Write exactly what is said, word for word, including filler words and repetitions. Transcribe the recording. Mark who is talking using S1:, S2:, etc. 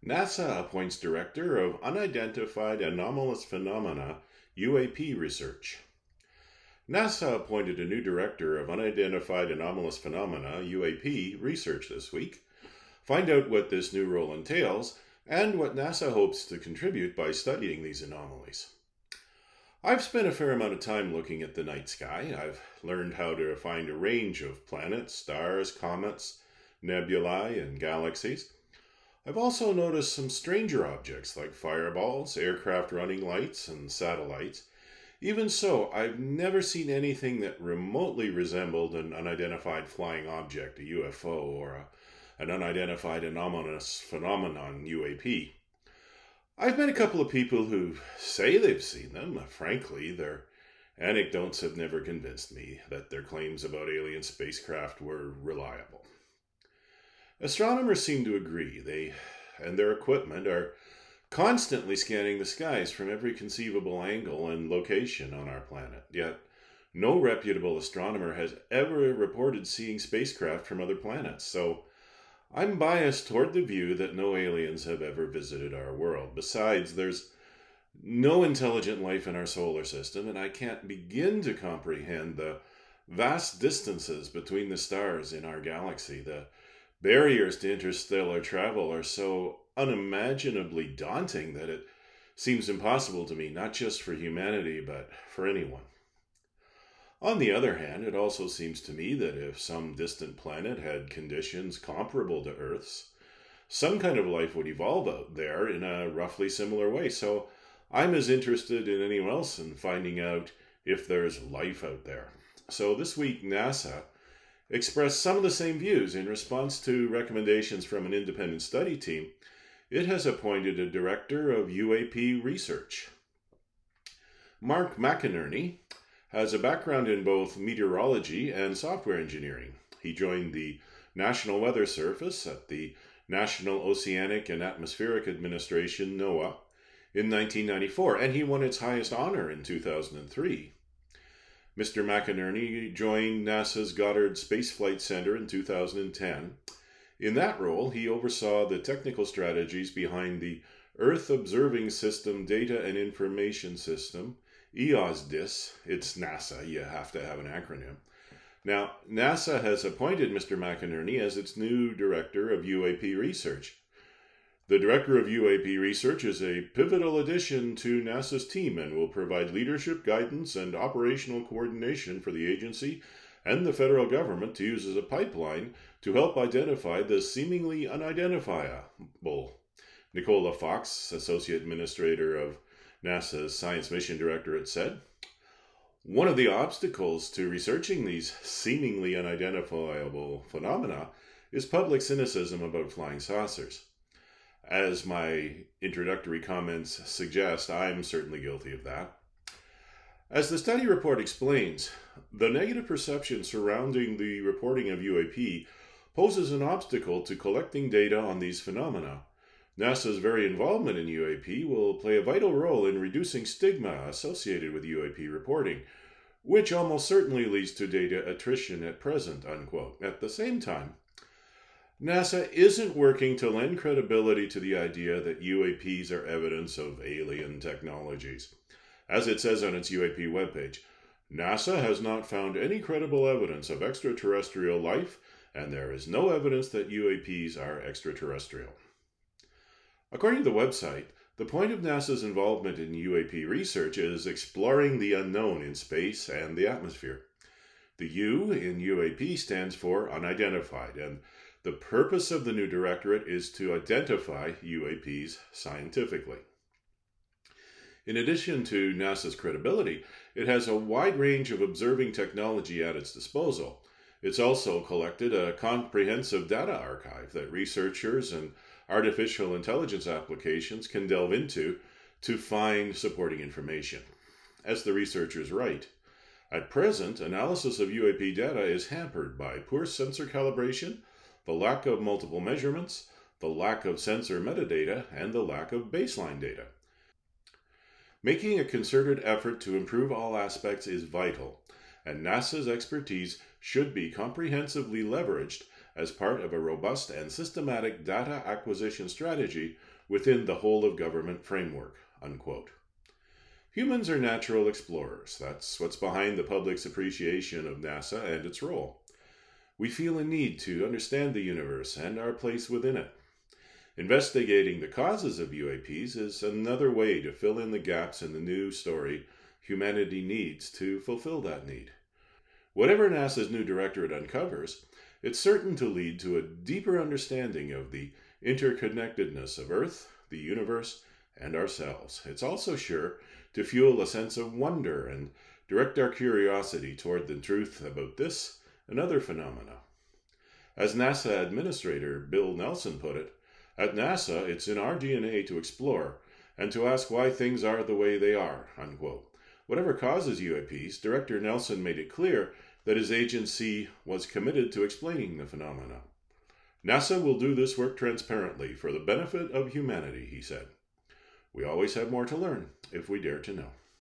S1: NASA appoints Director of Unidentified Anomalous Phenomena U A P Research. NASA appointed a new Director of Unidentified Anomalous Phenomena U A P Research this week. Find out what this new role entails and what NASA hopes to contribute by studying these anomalies. I've spent a fair amount of time looking at the night sky. I've learned how to find a range of planets, stars, comets, nebulae, and galaxies. I've also noticed some stranger objects like fireballs, aircraft running lights, and satellites. Even so, I've never seen anything that remotely resembled an unidentified flying object, a U F O, or a, an unidentified anomalous phenomenon, U A P. I've met a couple of people who say they've seen them. Frankly, their anecdotes have never convinced me that their claims about alien spacecraft were reliable. Astronomers seem to agree. They and their equipment are constantly scanning the skies from every conceivable angle and location on our planet. Yet, no reputable astronomer has ever reported seeing spacecraft from other planets. So, I'm biased toward the view that no aliens have ever visited our world. Besides, there's no intelligent life in our solar system, and I can't begin to comprehend the vast distances between the stars in our galaxy. The barriers to interstellar travel are so unimaginably daunting that it seems impossible to me, not just for humanity, but for anyone. On the other hand, it also seems to me that if some distant planet had conditions comparable to Earth's, some kind of life would evolve out there in a roughly similar way. So I'm as interested in anyone else in finding out if there's life out there. So this week, NASA expressed some of the same views. In response to recommendations from an independent study team, it has appointed a director of U A P research. Mark McInerney has a background in both meteorology and software engineering. He joined the National Weather Service at the National Oceanic and Atmospheric Administration, NOAA, in nineteen ninety-four, and he won its highest honor in two thousand three. Mister McInerney joined NASA's Goddard Space Flight Center in two thousand ten. In that role, he oversaw the technical strategies behind the Earth Observing System Data and Information System, E O S D I S. It's NASA, you have to have an acronym. Now, NASA has appointed Mister McInerney as its new Director of U A P Research. The Director of U A P Research is a pivotal addition to NASA's team and will provide leadership, guidance, and operational coordination for the agency and the federal government to use as a pipeline to help identify the seemingly unidentifiable. Nicola Fox, Associate Administrator of NASA's Science Mission Directorate, said, "One of the obstacles to researching these seemingly unidentifiable phenomena is public cynicism about flying saucers. As my introductory comments suggest, I'm certainly guilty of that." As the study report explains, the negative perception surrounding the reporting of U A P poses an obstacle to collecting data on these phenomena. NASA's very involvement in U A P will play a vital role in reducing stigma associated with U A P reporting, which almost certainly leads to data attrition at present, unquote. At the same time, NASA isn't working to lend credibility to the idea that U A Ps are evidence of alien technologies. As it says on its U A P webpage, NASA has not found any credible evidence of extraterrestrial life, and there is no evidence that U A Ps are extraterrestrial. According to the website, the point of NASA's involvement in U A P research is exploring the unknown in space and the atmosphere. The U in U A P stands for unidentified, and the purpose of the new directorate is to identify U A Ps scientifically. In addition to NASA's credibility, it has a wide range of observing technology at its disposal. It's also collected a comprehensive data archive that researchers and artificial intelligence applications can delve into to find supporting information. As the researchers write, at present, analysis of U A P data is hampered by poor sensor calibration, the lack of multiple measurements, the lack of sensor metadata, and the lack of baseline data. Making a concerted effort to improve all aspects is vital, and NASA's expertise should be comprehensively leveraged as part of a robust and systematic data acquisition strategy within the whole-of-government framework, unquote. Humans are natural explorers. That's what's behind the public's appreciation of NASA and its role. We feel a need to understand the universe and our place within it. Investigating the causes of U A Ps is another way to fill in the gaps in the news story humanity needs to fulfill that need. Whatever NASA's new directorate uncovers, it's certain to lead to a deeper understanding of the interconnectedness of Earth, the universe, and ourselves. It's also sure to fuel a sense of wonder and direct our curiosity toward the truth about this and other phenomena. As NASA Administrator Bill Nelson put it, at NASA it's in our D N A to explore and to ask why things are the way they are, unquote. Whatever causes U A Ps, Director Nelson made it clear that his agency was committed to explaining the phenomena. NASA will do this work transparently for the benefit of humanity, he said. We always have more to learn if we dare to know.